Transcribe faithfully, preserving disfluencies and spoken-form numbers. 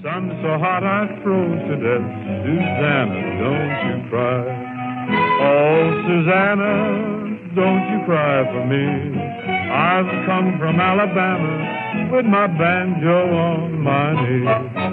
sun so hot I froze to death. Susanna, don't you cry. Oh, Susanna, don't you cry for me. I've come from Alabama with my banjo on my knee.